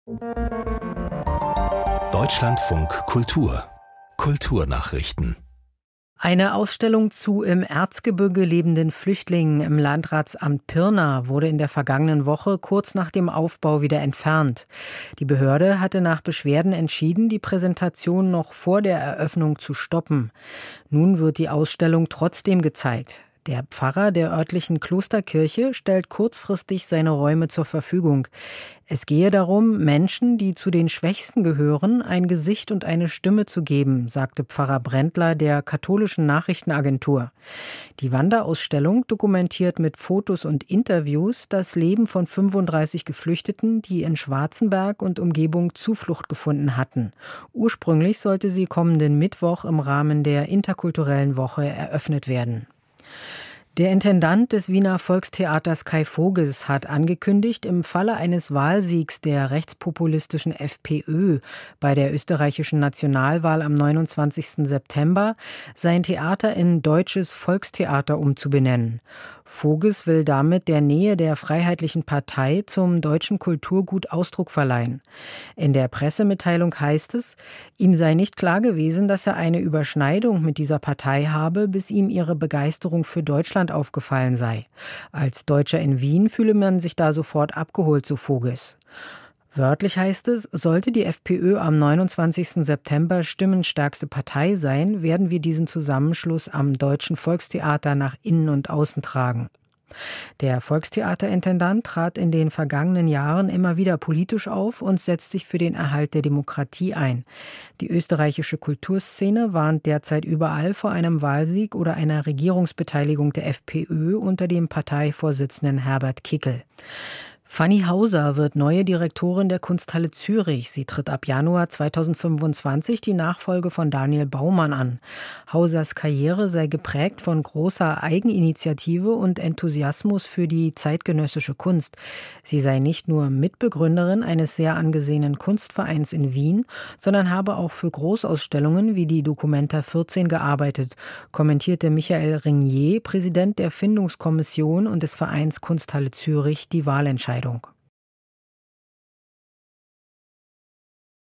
Deutschlandfunk Kultur Kulturnachrichten. Eine Ausstellung zu im Erzgebirge lebenden Flüchtlingen im Landratsamt Pirna wurde in der vergangenen Woche kurz nach dem Aufbau wieder entfernt. Die Behörde hatte nach Beschwerden entschieden, die Präsentation noch vor der Eröffnung zu stoppen. Nun wird die Ausstellung trotzdem gezeigt. Der Pfarrer der örtlichen Klosterkirche stellt kurzfristig seine Räume zur Verfügung. Es gehe darum, Menschen, die zu den Schwächsten gehören, ein Gesicht und eine Stimme zu geben, sagte Pfarrer Brändler der katholischen Nachrichtenagentur. Die Wanderausstellung dokumentiert mit Fotos und Interviews das Leben von 35 Geflüchteten, die in Schwarzenberg und Umgebung Zuflucht gefunden hatten. Ursprünglich sollte sie kommenden Mittwoch im Rahmen der interkulturellen Woche eröffnet werden. Der Intendant des Wiener Volkstheaters Kai Voges hat angekündigt, im Falle eines Wahlsiegs der rechtspopulistischen FPÖ bei der österreichischen Nationalwahl am 29. September sein Theater in Deutsches Volkstheater umzubenennen. Voges will damit der Nähe der Freiheitlichen Partei zum deutschen Kulturgut Ausdruck verleihen. In der Pressemitteilung heißt es, ihm sei nicht klar gewesen, dass er eine Überschneidung mit dieser Partei habe, bis ihm ihre Begeisterung für Deutschland aufgefallen sei. Als Deutscher in Wien fühle man sich da sofort abgeholt, so Voges. Wörtlich heißt es, sollte die FPÖ am 29. September stimmenstärkste Partei sein, werden wir diesen Zusammenschluss am Deutschen Volkstheater nach innen und außen tragen. Der Volkstheaterintendant trat in den vergangenen Jahren immer wieder politisch auf und setzt sich für den Erhalt der Demokratie ein. Die österreichische Kulturszene warnt derzeit überall vor einem Wahlsieg oder einer Regierungsbeteiligung der FPÖ unter dem Parteivorsitzenden Herbert Kickl. Fanny Hauser wird neue Direktorin der Kunsthalle Zürich. Sie tritt ab Januar 2025 die Nachfolge von Daniel Baumann an. Hausers Karriere sei geprägt von großer Eigeninitiative und Enthusiasmus für die zeitgenössische Kunst. Sie sei nicht nur Mitbegründerin eines sehr angesehenen Kunstvereins in Wien, sondern habe auch für Großausstellungen wie die Documenta 14 gearbeitet, kommentierte Michael Ringier, Präsident der Findungskommission und des Vereins Kunsthalle Zürich, die Wahlentscheidung.